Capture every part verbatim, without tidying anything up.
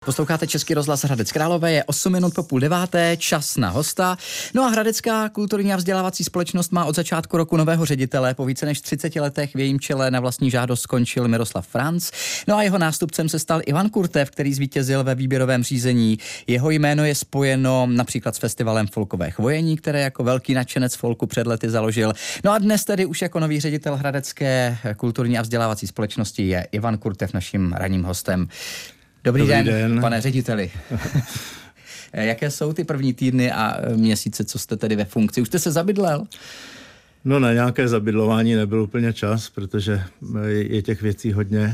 Posloucháte Český rozhlas Hradec Králové, je osm minut po půl deváté, čas na hosta. No a Hradecká kulturní a vzdělávací společnost má od začátku roku nového ředitele. Po více než třiceti letech v jejím čele na vlastní žádost skončil Miroslav Franc. No a jeho nástupcem se stal Ivan Kurtev, který zvítězil ve výběrovém řízení. Jeho jméno je spojeno například s festivalem Folkové chvojení, které jako velký nadšenec folku před lety založil. No a dnes tedy už jako nový ředitel Hradecké kulturní a vzdělávací společnosti je Ivan Kurtev naším ranním hostem. Dobrý, Dobrý den, den, pane řediteli. Jaké jsou ty první týdny a měsíce, co jste tedy ve funkci? Už jste se zabydlel? No na nějaké zabydlování nebyl úplně čas, protože je těch věcí hodně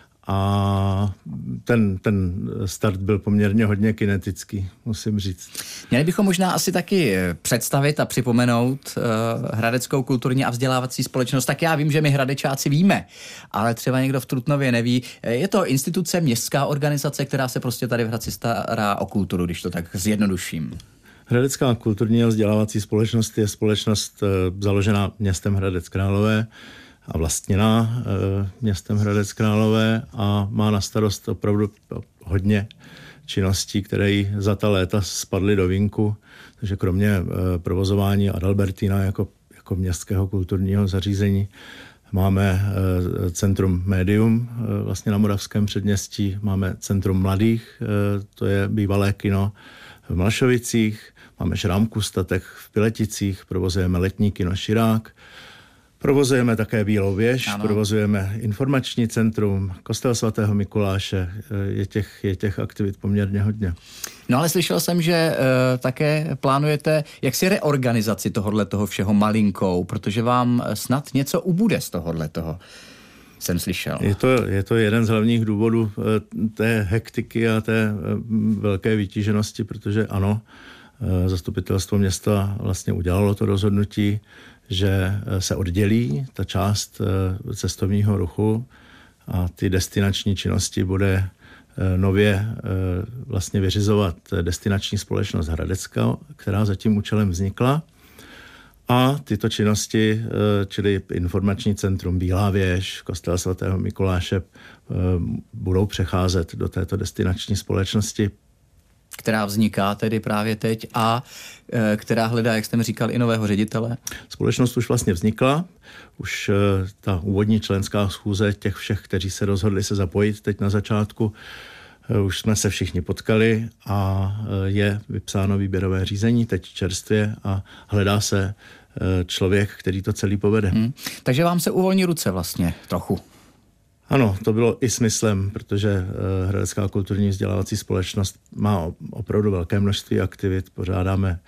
a ten, ten start byl poměrně hodně kinetický, musím říct. Měli bychom možná asi taky představit a připomenout uh, Hradeckou kulturní a vzdělávací společnost. Tak já vím, že my Hradečáci víme, ale třeba někdo v Trutnově neví. Je to instituce, městská organizace, která se prostě tady v Hradci stará o kulturu, když to tak zjednoduším. Hradecká kulturní a vzdělávací společnost je společnost uh, založená městem Hradec Králové a vlastněná e, městem Hradec Králové a má na starost opravdu hodně činností, které jí za ta léta spadly do vínku. Takže kromě e, provozování Adalbertina jako, jako městského kulturního zařízení máme e, Centrum Médium e, vlastně na Moravském předměstí, máme Centrum mladých, e, to je bývalé kino v Mlašovicích, máme Šrámku statek v Pileticích, provozujeme letní kino Širák, provozujeme také Bílou věž, ano. Provozujeme informační centrum, kostel svatého Mikuláše, je těch, je těch aktivit poměrně hodně. No ale slyšel jsem, že uh, také plánujete jaksi reorganizaci tohodle toho všeho malinkou, protože vám snad něco ubude z tohodle toho, jsem slyšel. Je to, je to jeden z hlavních důvodů uh, té hektiky a té uh, velké vytíženosti, protože ano, uh, zastupitelstvo města vlastně udělalo to rozhodnutí, že se oddělí ta část cestovního ruchu a ty destinační činnosti bude nově vlastně vyřizovat destinační společnost Hradecka, která za tím účelem vznikla. A tyto činnosti, čili informační centrum Bílá věž, kostel svatého Mikuláše, budou přecházet do této destinační společnosti, která vzniká tedy právě teď a e, která hledá, jak jste mi říkal, i nového ředitele? Společnost už vlastně vznikla. Už e, ta úvodní členská schůze těch všech, kteří se rozhodli se zapojit teď na začátku, e, už jsme se všichni potkali a e, je vypsáno výběrové řízení teď čerstvě a hledá se e, člověk, který to celý povede. Hmm. Takže vám se uvolní ruce vlastně trochu. Ano, to bylo i smyslem, protože Hradecká kulturní vzdělávací společnost má opravdu velké množství aktivit. Pořádáme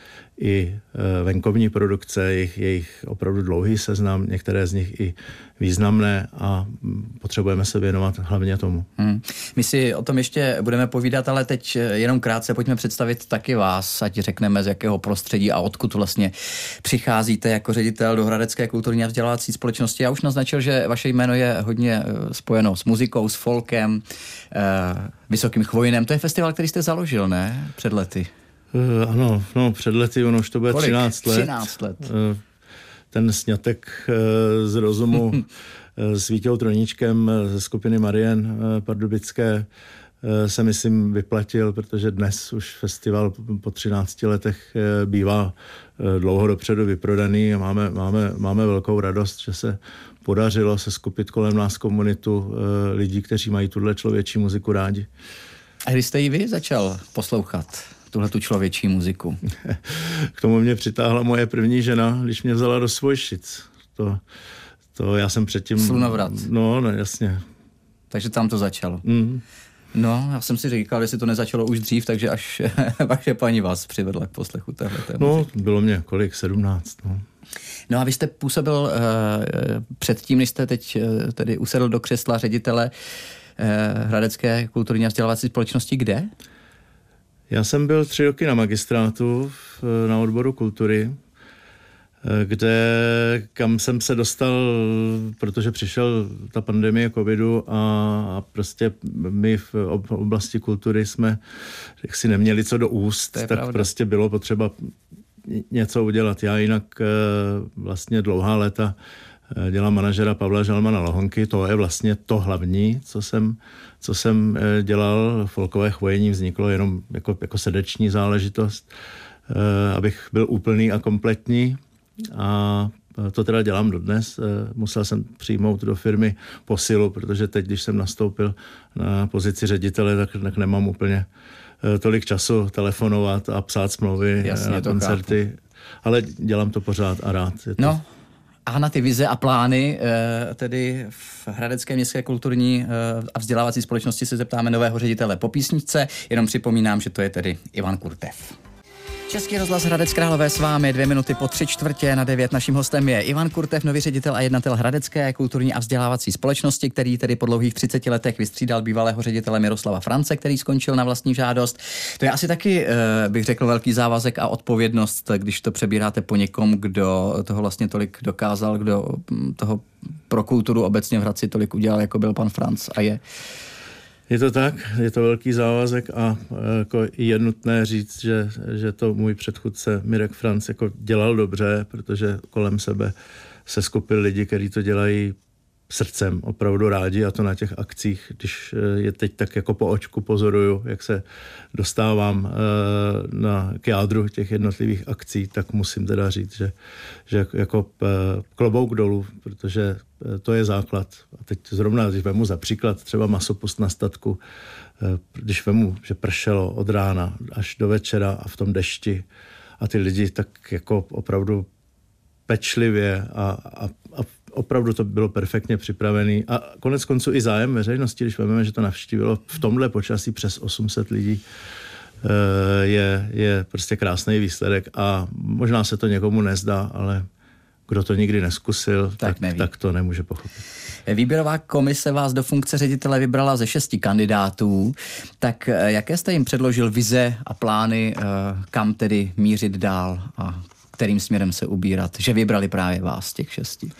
i venkovní produkce, jejich, jejich opravdu dlouhý seznam, některé z nich i významné a potřebujeme se věnovat hlavně tomu. Hmm. My si o tom ještě budeme povídat, ale teď jenom krátce pojďme představit taky vás, ať řekneme z jakého prostředí a odkud vlastně přicházíte jako ředitel do Hradecké kulturní a vzdělávací společnosti. Já už naznačil, že vaše jméno je hodně spojeno s muzikou, s folkem, eh, Vysokým Chvojinem. To je festival, který jste založil, ne? Před lety. Uh, ano, no před lety, ono už to bude třináct let. třináct let. Uh, ten sňatek uh, z rozumu uh, s Vítěou Troníčkem ze skupiny Marien uh, Pardubické uh, se myslím vyplatil, protože dnes už festival po třinácti letech uh, bývá uh, dlouho dopředu vyprodaný a máme, máme, máme velkou radost, že se podařilo se skupit kolem nás komunitu uh, lidí, kteří mají tuhle člověčí muziku rádi. A kdy jste ji vy začal poslouchat tuhle tu člověčí muziku? K tomu mě přitáhla moje první žena, když mě vzala do Svojšic. To, to já jsem předtím... Slunovrat. No, no, jasně. Takže tam to začalo. Mm. No, já jsem si říkal, jestli to nezačalo už dřív, takže až vaše paní vás přivedla k poslechu téhleté No, muziky. bylo mě kolik? sedmnáct, no. No a vy jste působil uh, předtím, než jste teď uh, tedy usedl do křesla ředitele uh, Hradecké kulturní a vzdělávací společnosti, kde? Já jsem byl tři roky na magistrátu v, na odboru kultury, kde, kam jsem se dostal, protože přišel ta pandemie covidu a, a prostě my v oblasti kultury jsme si neměli co do úst, tak pravda. Prostě bylo potřeba něco udělat. Já jinak vlastně dlouhá léta dělám manažera Pavla Žalmana Lohonky, to je vlastně to hlavní, co jsem, co jsem dělal. Folkové chvojení vzniklo jenom jako, jako srdeční záležitost, abych byl úplný a kompletní, a to teda dělám dodnes. Musel jsem přijmout do firmy posilu, protože teď, když jsem nastoupil na pozici ředitele, tak, tak nemám úplně tolik času telefonovat a psát smlouvy. Jasně, na koncerty. Chápu. Ale dělám to pořád a rád. Je to... No. A na ty vize a plány, tedy v Hradecké městské kulturní a vzdělávací společnosti se zeptáme nového ředitele po písničce. Jenom připomínám, že to je tedy Ivan Kurtev. Český rozhlas Hradec Králové s vámi, dvě minuty po tři čtvrtě na devět. Naším hostem je Ivan Kurtev, nový ředitel a jednatel Hradecké kulturní a vzdělávací společnosti, který tedy po dlouhých třiceti letech vystřídal bývalého ředitele Miroslava France, který skončil na vlastní žádost. To je asi taky, bych řekl, velký závazek a odpovědnost, když to přebíráte po někom, kdo toho vlastně tolik dokázal, kdo toho pro kulturu obecně v Hradci tolik udělal, jako byl pan France a je. Je to tak, je to velký závazek a jako je nutné říct, že, že to můj předchůdce Mirek France jako dělal dobře, protože kolem sebe se skupili lidi, kteří to dělají srdcem, opravdu rádi, a to na těch akcích, když je teď tak jako po očku pozoruju, jak se dostávám na, k jádru těch jednotlivých akcí, tak musím teda říct, že, že jako klobouk dolů, protože to je základ. A teď zrovna, když vemu za příklad třeba masopust na statku, když vemu, že pršelo od rána až do večera a v tom dešti a ty lidi tak jako opravdu pečlivě a, a, a opravdu to bylo perfektně připravený a konec konců i zájem veřejnosti, když víme, že to navštívilo v tomhle počasí přes osm set lidí, je, je prostě krásný výsledek a možná se to někomu nezdá, ale kdo to nikdy neskusil, tak, tak, tak to nemůže pochopit. Výběrová komise vás do funkce ředitele vybrala ze šesti kandidátů, tak jaké jste jim předložil vize a plány, kam tedy mířit dál a kterým směrem se ubírat, že vybrali právě vás, těch šesti?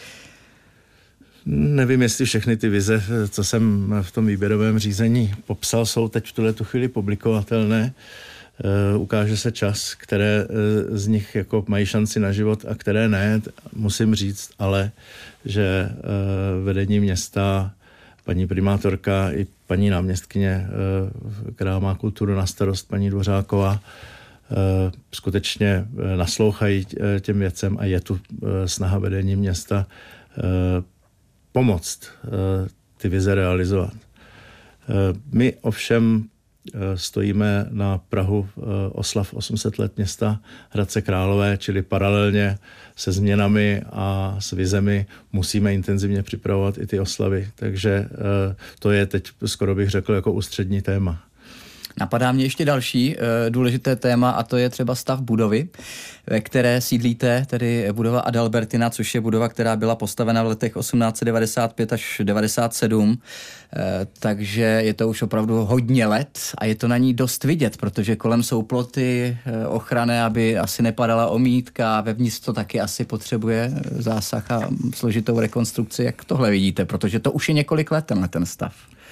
Nevím, jestli všechny ty vize, co jsem v tom výběrovém řízení popsal, jsou teď v tuhletu chvíli publikovatelné. Uh, ukáže se čas, které uh, z nich jako mají šanci na život a které ne. Musím říct ale, že uh, vedení města, paní primátorka i paní náměstkyně, uh, která má kulturu na starost, paní Dvořáková, uh, skutečně uh, naslouchají uh, těm věcem a je tu uh, snaha vedení města uh, pomoct uh, ty vize realizovat. Uh, my ovšem stojíme na prahu oslav osm set let města Hradce Králové, čili paralelně se změnami a s vizemi musíme intenzivně připravovat i ty oslavy. Takže to je teď, skoro bych řekl, jako ústřední téma. Napadá mě ještě další uh, důležité téma a to je třeba stav budovy, ve které sídlíte, tedy budova Adalbertina, což je budova, která byla postavena v letech osmnáct set devadesát pět až devadesát sedm, uh, takže je to už opravdu hodně let a je to na ní dost vidět, protože kolem jsou ploty uh, ochrany, aby asi nepadala omítka, vevnitř to taky asi potřebuje zásah a složitou rekonstrukci. Jak tohle vidíte, protože to už je několik let tenhle ten stav.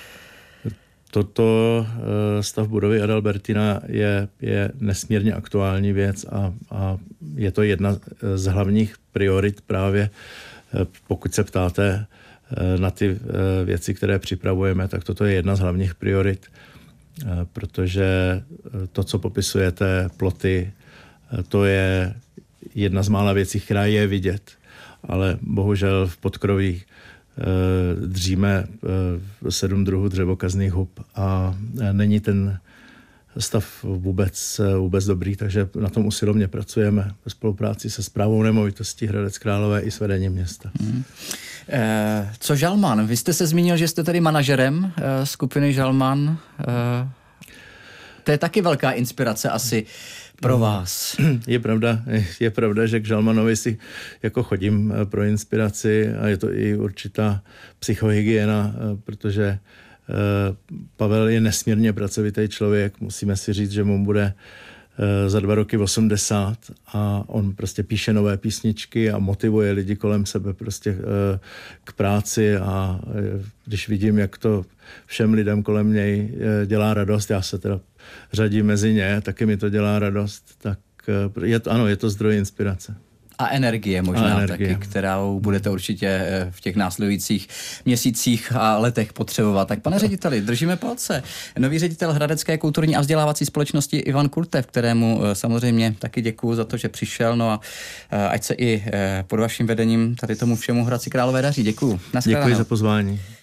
Toto stav budovy Adalbertina je, je nesmírně aktuální věc a, a je to jedna z hlavních priorit právě, pokud se ptáte na ty věci, které připravujeme, tak toto je jedna z hlavních priorit, protože to, co popisujete, ploty, to je jedna z mála věcí, která je vidět, ale bohužel v podkroví dříme sedm druhů dřevokazných hub a není ten stav vůbec, vůbec dobrý, takže na tom usilovně pracujeme ve spolupráci se Správou nemovitostí Hradec Králové i s vedením města. Hmm. Eh, co Žalman? Vy jste se zmínil, že jste tady manažerem eh, skupiny Žalman. Eh, to je taky velká inspirace asi pro vás. Je pravda, je pravda, že k Žalmanovi si jako chodím pro inspiraci a je to i určitá psychohygiena, protože Pavel je nesmírně pracovitý člověk. Musíme si říct, že mu bude za dva roky osmdesát a on prostě píše nové písničky a motivuje lidi kolem sebe prostě k práci a když vidím, jak to všem lidem kolem něj dělá radost, já se teda řadím mezi ně, taky mi to dělá radost, tak je to, ano, je to zdroj inspirace. A energie možná a energie. taky, kterou budete určitě v těch následujících měsících a letech potřebovat. Tak pane řediteli, držíme palce. Nový ředitel Hradecké kulturní a vzdělávací společnosti Ivan Kurtev, kterému samozřejmě taky děkuju za to, že přišel. No a ať se i pod vaším vedením tady tomu všemu Hradci Králové daří. Děkuju. Děkuji za pozvání.